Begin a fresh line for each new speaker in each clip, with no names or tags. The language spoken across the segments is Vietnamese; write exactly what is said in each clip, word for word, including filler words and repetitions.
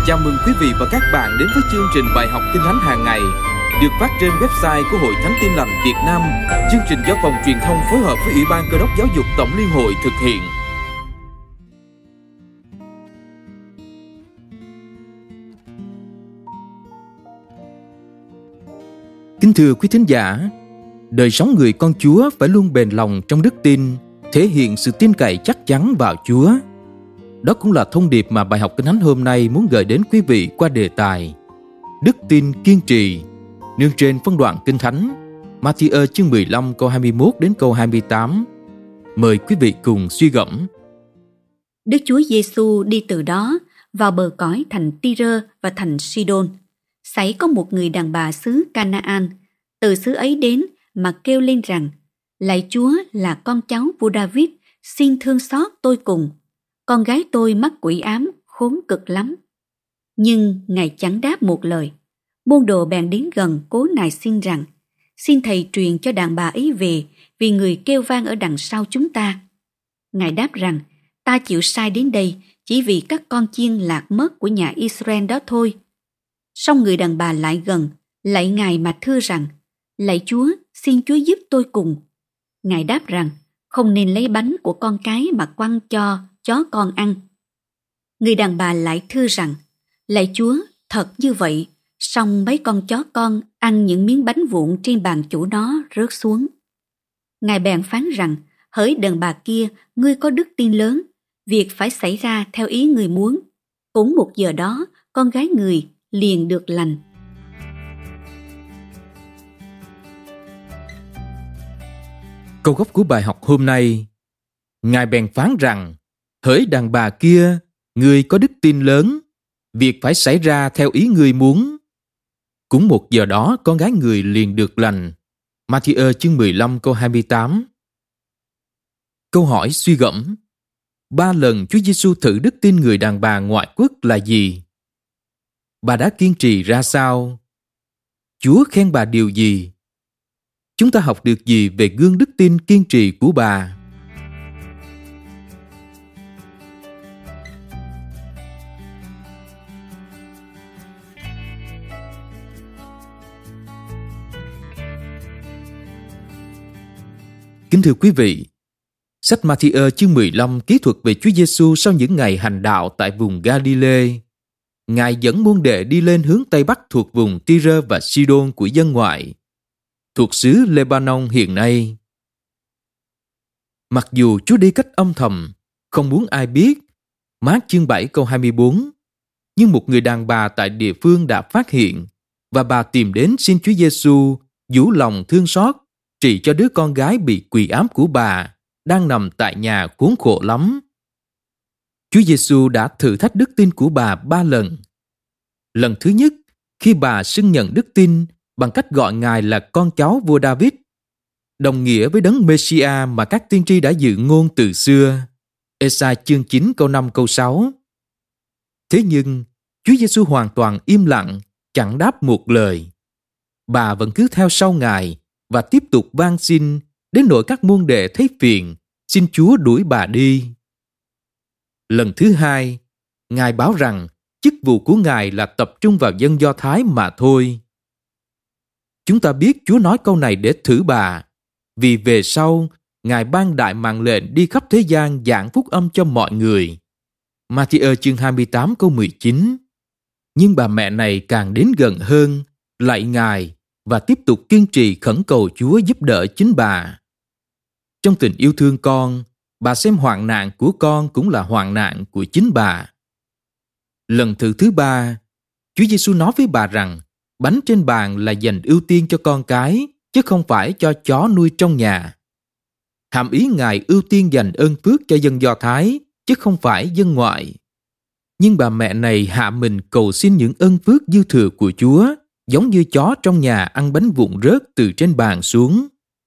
Chào mừng quý vị và các bạn đến với chương trình bài học Kinh Thánh hàng ngày được phát trên website của Hội Thánh Tin Lành Việt Nam. Chương trình do Phòng Truyền thông phối hợp với Ủy ban Cơ đốc Giáo dục Tổng Liên hội thực hiện. Kính thưa quý thính giả, đời sống người con Chúa phải luôn bền lòng trong đức tin, thể hiện sự tin cậy chắc chắn vào Chúa. Đó cũng là thông điệp mà bài học Kinh Thánh hôm nay muốn gửi đến quý vị qua đề tài Đức tin kiên trì, nương trên phân đoạn Kinh Thánh Ma-thi-ơ chương mười lăm câu hai mươi mốt đến câu hai mươi tám. Mời quý vị cùng suy gẫm.
Đức Chúa Giêsu đi từ đó vào bờ cõi thành Ty-rơ và thành Si-đôn. Xảy có một người đàn bà xứ Ca-na-an từ xứ ấy đến mà kêu lên rằng: Lạy Chúa, là con cháu vua David, xin thương xót tôi cùng. Con gái tôi mắc quỷ ám, khốn cực lắm. Nhưng Ngài chẳng đáp một lời. Môn đồ bèn đến gần cố nài xin rằng: Xin Thầy truyền cho đàn bà ấy về, vì người kêu vang ở đằng sau chúng ta. Ngài đáp rằng: Ta chịu sai đến đây chỉ vì các con chiên lạc mất của nhà Israel đó thôi. Song người đàn bà lại gần, lạy Ngài mà thưa rằng: Lạy Chúa, xin Chúa giúp tôi cùng. Ngài đáp rằng: Không nên lấy bánh của con cái mà quăng cho chó con ăn. Người đàn bà lại thưa rằng: Lạy Chúa, thật như vậy, song mấy con chó con ăn những miếng bánh vụn trên bàn chủ nó rớt xuống. Ngài bèn phán rằng: Hỡi đàn bà kia, ngươi có đức tin lớn, việc phải xảy ra theo ý người muốn. Cũng một giờ đó, con gái người liền được lành.
Câu gốc của bài học hôm nay: Ngài bèn phán rằng: Hỡi đàn bà kia, ngươi có đức tin lớn, việc phải xảy ra theo ý ngươi muốn. Cũng một giờ đó, con gái người liền được lành. Ma-thi-ơ chương mười lăm câu hai mươi tám. Câu hỏi suy gẫm: Ba lần Chúa Giêsu thử đức tin người đàn bà ngoại quốc là gì? Bà đã kiên trì ra sao? Chúa khen bà điều gì? Chúng ta học được gì về gương đức tin kiên trì của bà? Kính thưa quý vị, sách Ma-thi-ơ chương mười lăm ký thuật về Chúa Giêsu sau những ngày hành đạo tại vùng Ga-li-lê. Ngài dẫn môn đệ đi lên hướng Tây Bắc thuộc vùng Ty-rơ và Si-đôn của dân ngoại, thuộc xứ Lê-ba-nông hiện nay. Mặc dù Chúa đi cách âm thầm, không muốn ai biết, Mác chương bảy câu hai mươi bốn, nhưng một người đàn bà tại địa phương đã phát hiện, và bà tìm đến xin Chúa Giêsu vũ lòng thương xót, trị cho đứa con gái bị quỷ ám của bà, đang nằm tại nhà khốn khổ lắm. Chúa Giêsu đã thử thách đức tin của bà ba lần. Lần thứ nhất, khi bà xưng nhận đức tin bằng cách gọi Ngài là con cháu vua David, đồng nghĩa với đấng Mê-si-a mà các tiên tri đã dự ngôn từ xưa. Ê-sai chương chín câu năm câu sáu. Thế nhưng, Chúa Giêsu hoàn toàn im lặng, chẳng đáp một lời. Bà vẫn cứ theo sau Ngài và tiếp tục van xin, đến nỗi các môn đệ thấy phiền, xin Chúa đuổi bà đi. Lần thứ hai, Ngài báo rằng chức vụ của Ngài là tập trung vào dân Do Thái mà thôi. Chúng ta biết Chúa nói câu này để thử bà, vì về sau, Ngài ban đại mạng lệnh đi khắp thế gian giảng phúc âm cho mọi người. Ma-thi-ơ chương hai mươi tám câu mười chín. Nhưng bà mẹ này càng đến gần hơn, lạy Ngài và tiếp tục kiên trì khẩn cầu Chúa giúp đỡ chính bà. Trong tình yêu thương con, bà xem hoạn nạn của con cũng là hoạn nạn của chính bà. Lần thử thứ ba, Chúa Giêsu nói với bà rằng bánh trên bàn là dành ưu tiên cho con cái, chứ không phải cho chó nuôi trong nhà. Hàm ý Ngài ưu tiên dành ơn phước cho dân Do Thái, chứ không phải dân ngoại. Nhưng bà mẹ này hạ mình cầu xin những ơn phước dư thừa của Chúa, giống như chó trong nhà ăn bánh vụn rớt từ trên bàn xuống.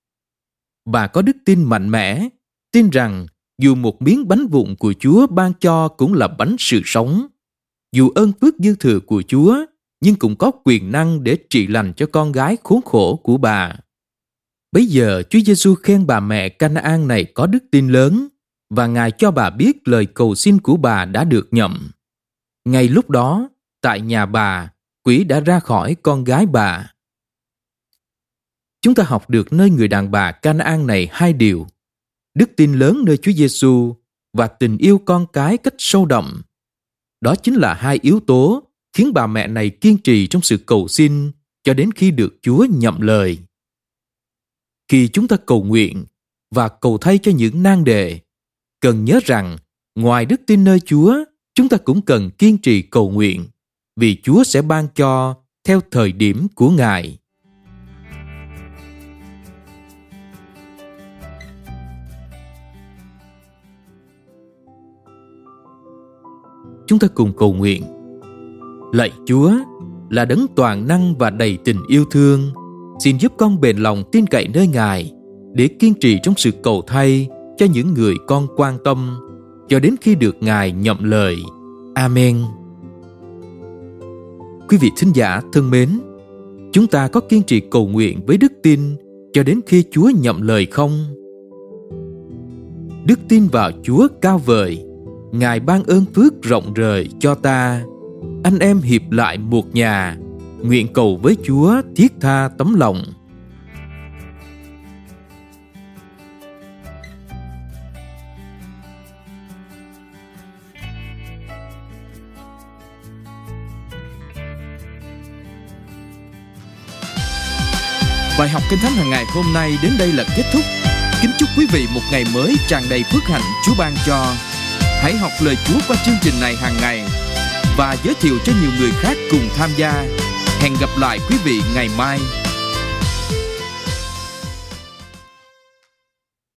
Bà có đức tin mạnh mẽ, tin rằng dù một miếng bánh vụn của Chúa ban cho cũng là bánh sự sống. Dù ơn phước dư thừa của Chúa, nhưng cũng có quyền năng để trị lành cho con gái khốn khổ của bà. Bấy giờ Chúa Giêsu khen bà mẹ Ca-na-an này có đức tin lớn, và Ngài cho bà biết lời cầu xin của bà đã được nhậm. Ngay lúc đó, tại nhà bà, quỷ đã ra khỏi con gái bà. Chúng ta học được nơi người đàn bà Canaan này hai điều: đức tin lớn nơi Chúa Giêsu và tình yêu con cái cách sâu đậm. Đó chính là hai yếu tố khiến bà mẹ này kiên trì trong sự cầu xin cho đến khi được Chúa nhậm lời. Khi chúng ta cầu nguyện và cầu thay cho những nan đề, cần nhớ rằng ngoài đức tin nơi Chúa, chúng ta cũng cần kiên trì cầu nguyện, vì Chúa sẽ ban cho theo thời điểm của Ngài. Chúng ta cùng cầu nguyện. Lạy Chúa, là đấng toàn năng và đầy tình yêu thương, xin giúp con bền lòng tin cậy nơi Ngài để kiên trì trong sự cầu thay cho những người con quan tâm cho đến khi được Ngài nhậm lời. Amen. Quý vị thính giả thân mến, chúng ta có kiên trì cầu nguyện với đức tin cho đến khi Chúa nhậm lời không? Đức tin vào Chúa cao vời, Ngài ban ơn phước rộng rời cho ta. Anh em hiệp lại một nhà, nguyện cầu với Chúa thiết tha tấm lòng. Bài học Kinh Thánh hàng ngày hôm nay đến đây là kết thúc. Kính chúc quý vị một ngày mới tràn đầy phước hạnh Chúa ban cho. Hãy học lời Chúa qua chương trình này hàng ngày và giới thiệu cho nhiều người khác cùng tham gia. Hẹn gặp lại quý vị ngày mai.